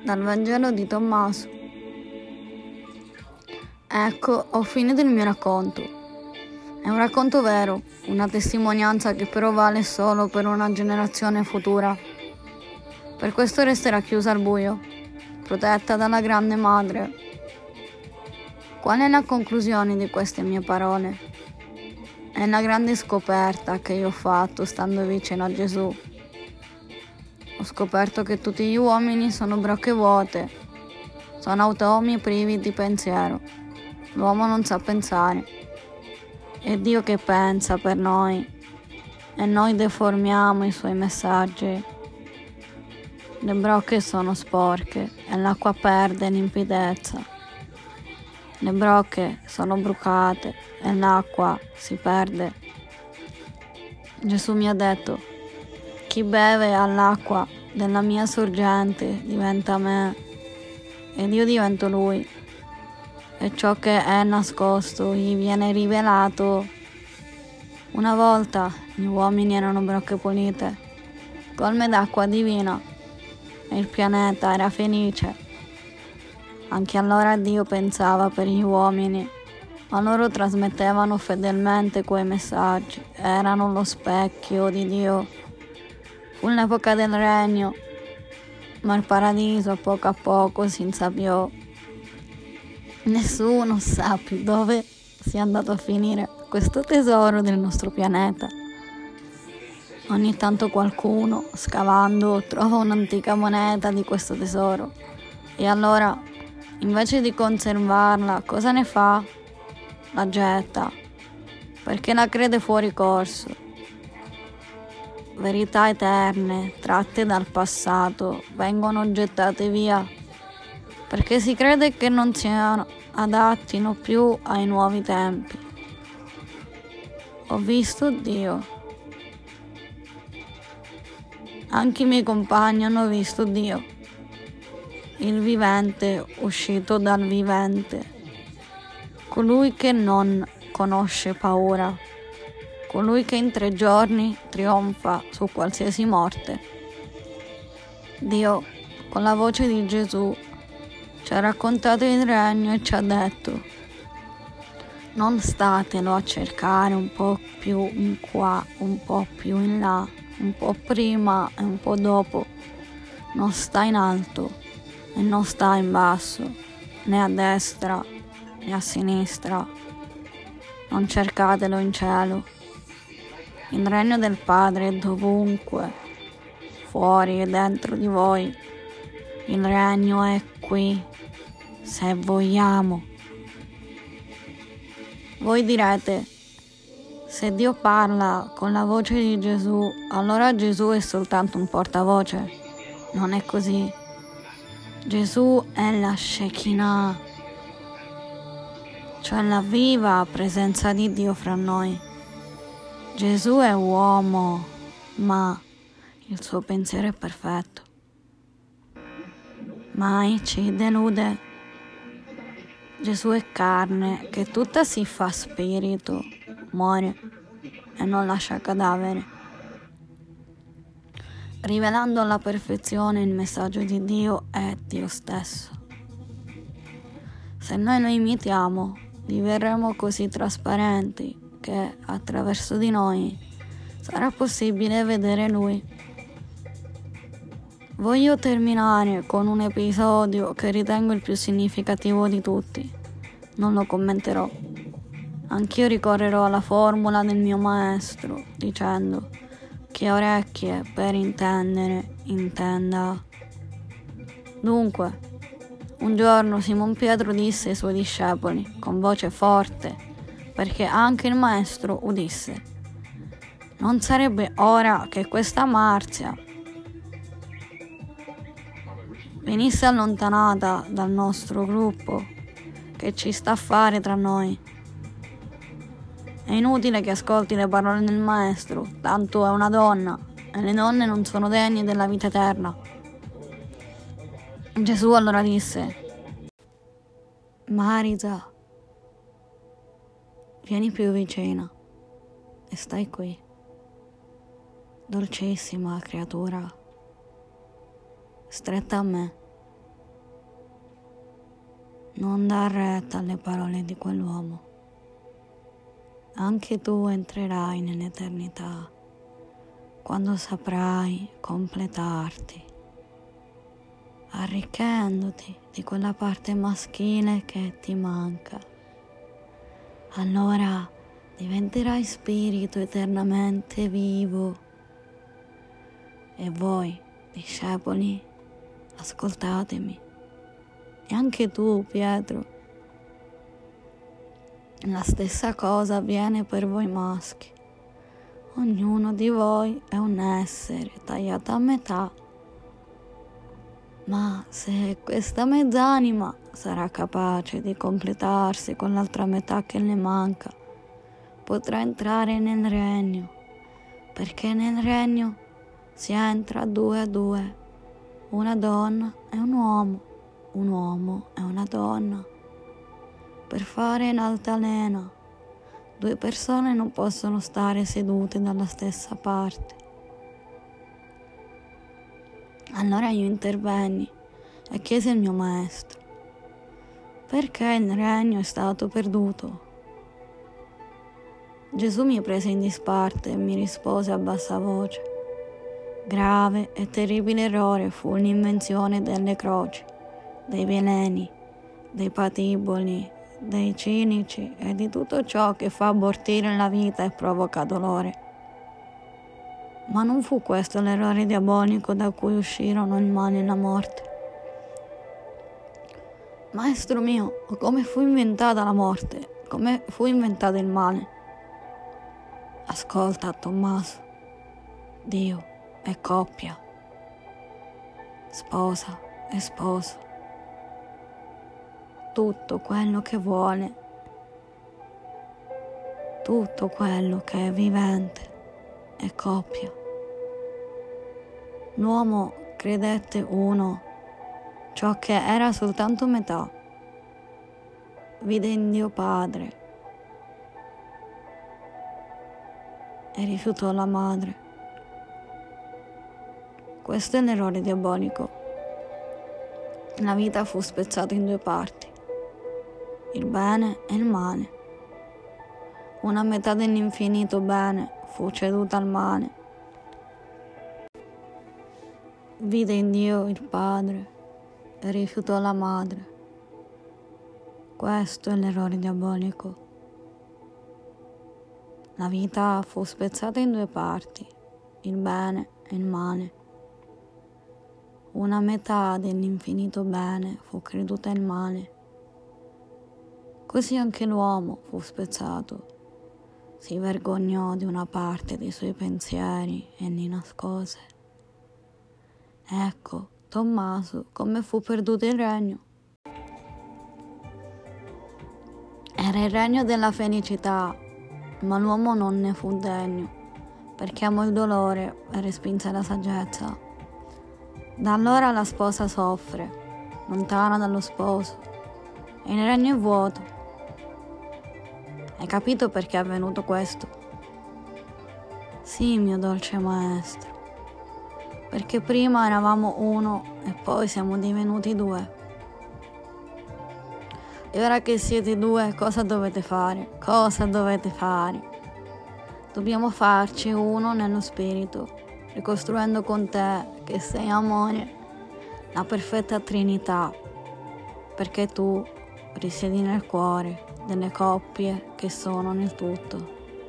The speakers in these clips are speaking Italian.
Dal Vangelo di Tommaso. Ecco, ho finito il mio racconto. È un racconto vero, una testimonianza che però vale solo per una generazione futura. Per questo resterà chiusa al buio, protetta dalla grande madre. Qual è la conclusione di queste mie parole? È la grande scoperta che io ho fatto stando vicino a Gesù. Ho scoperto che tutti gli uomini sono brocche vuote, sono automi privi di pensiero. L'uomo non sa pensare. È Dio che pensa per noi e noi deformiamo i suoi messaggi. Le brocche sono sporche e l'acqua perde limpidezza. Le brocche sono brucate e l'acqua si perde. Gesù mi ha detto: chi beve all'acqua della mia sorgente diventa me ed io divento lui, e ciò che è nascosto gli viene rivelato. Una volta gli uomini erano brocche pulite, colme d'acqua divina, e il pianeta era felice. Anche allora Dio pensava per gli uomini, ma loro trasmettevano fedelmente quei messaggi, erano lo specchio di Dio. Fu l'epoca del regno, ma il paradiso a poco si insabbiò. Nessuno sa più dove sia andato a finire questo tesoro del nostro pianeta. Ogni tanto qualcuno, scavando, trova un'antica moneta di questo tesoro e allora, invece di conservarla, cosa ne fa? La getta, perché la crede fuori corso. Verità eterne, tratte dal passato, vengono gettate via, perché si crede che non si adattino più ai nuovi tempi. Ho visto Dio. Anche i miei compagni hanno visto Dio, il vivente uscito dal vivente, colui che non conosce paura, colui che in 3 giorni trionfa su qualsiasi morte. Dio, con la voce di Gesù, ci ha raccontato il regno e ci ha detto: non statelo a cercare un po' più in qua, un po' più in là, un po' prima e un po' dopo. Non sta in alto e non sta in basso, né a destra né a sinistra. Non cercatelo in cielo. Il regno del Padre è dovunque, fuori e dentro di voi. Il regno è qui, se vogliamo. Voi direte: se Dio parla con la voce di Gesù, allora Gesù è soltanto un portavoce. Non è così. Gesù è la Shekinah, cioè la viva presenza di Dio fra noi. Gesù è uomo, ma il suo pensiero è perfetto. Mai ci delude. Gesù è carne che tutta si fa spirito, muore e non lascia cadavere, rivelando alla perfezione il messaggio di Dio è Dio stesso. Se noi lo imitiamo, diverremo così trasparenti che attraverso di noi sarà possibile vedere Lui. Voglio terminare con un episodio che ritengo il più significativo di tutti. Non lo commenterò. Anch'io ricorrerò alla formula del mio maestro, dicendo: chi ha orecchie per intendere, intenda. Dunque, un giorno Simon Pietro disse ai suoi discepoli, con voce forte, perché anche il maestro udisse: non sarebbe ora che questa Marzia venisse allontanata dal nostro gruppo, che ci sta a fare tra noi? È inutile che ascolti le parole del maestro, tanto è una donna e le donne non sono degne della vita eterna. Gesù allora disse: Marisa, vieni più vicina e stai qui, dolcissima creatura, stretta a me. Non dar retta alle parole di quell'uomo. Anche tu entrerai nell'eternità quando saprai completarti, arricchendoti di quella parte maschile che ti manca. Allora diventerai spirito eternamente vivo. E voi, discepoli, ascoltatemi. E anche tu, Pietro. La stessa cosa avviene per voi maschi. Ognuno di voi è un essere tagliato a metà. Ma se questa mezz'anima sarà capace di completarsi con l'altra metà che le manca, potrà entrare nel regno, perché nel regno si entra 2 a 2, una donna e un uomo e una donna. Per fare in altalena, 2 persone non possono stare sedute dalla stessa parte. Allora io intervenni e chiesi al mio maestro: perché il regno è stato perduto? Gesù mi prese in disparte e mi rispose a bassa voce: grave e terribile errore fu l'invenzione delle croci, dei veleni, dei patiboli, dei cinici e di tutto ciò che fa abortire la vita e provoca dolore. Ma non fu questo l'errore diabolico da cui uscirono il male e la morte. Maestro mio, come fu inventata la morte? Come fu inventato il male? Ascolta, Tommaso, Dio è coppia, sposa e sposo. Tutto quello che vuole, tutto quello che è vivente è coppia. L'uomo credette uno, ciò che era soltanto metà. Vide in Dio Padre e rifiutò la madre. Questo è l'errore diabolico. La vita fu spezzata in 2 parti, il bene e il male. Una metà dell'infinito bene fu ceduta al male. Vide in Dio il Padre e rifiutò la madre. Questo è l'errore diabolico. La vita fu spezzata in 2 parti, il bene e il male. Una metà dell'infinito bene fu creduta il male. Così anche l'uomo fu spezzato. Si vergognò di una parte dei suoi pensieri e li nascose. Ecco, Tommaso, come fu perduto il regno. Era il regno della felicità, ma l'uomo non ne fu degno, perché amò il dolore e respinse la saggezza. Da allora la sposa soffre, lontana dallo sposo, e il regno è vuoto. Hai capito perché è avvenuto questo? Sì, mio dolce maestro, perché prima eravamo uno e poi siamo divenuti 2. E ora che siete 2, cosa dovete fare? Cosa dovete fare? Dobbiamo farci uno nello spirito, ricostruendo con te, che sei amore, la perfetta Trinità, perché tu risiedi nel cuore delle coppie che sono nel tutto.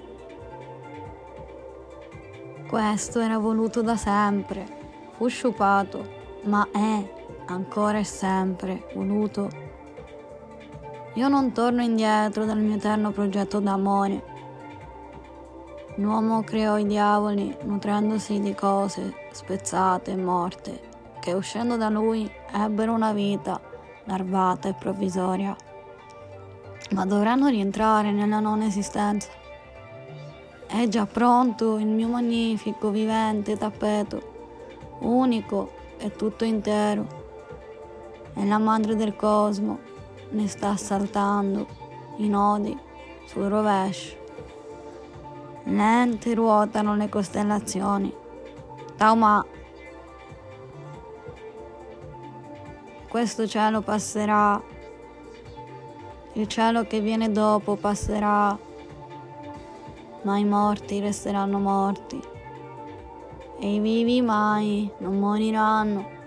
Questo era voluto da sempre, fu sciupato, ma è ancora e sempre voluto. Io non torno indietro dal mio eterno progetto d'amore. L'uomo creò i diavoli nutrendosi di cose spezzate e morte, che uscendo da lui ebbero una vita larvata e provvisoria, ma dovranno rientrare nella non esistenza. È già pronto il mio magnifico vivente tappeto, unico e tutto intero, e la madre del cosmo ne sta saltando i nodi sul rovescio. Lente ruotano le costellazioni. Tauma, questo cielo passerà Il cielo che viene dopo passerà, ma i morti resteranno morti. E i vivi mai non moriranno.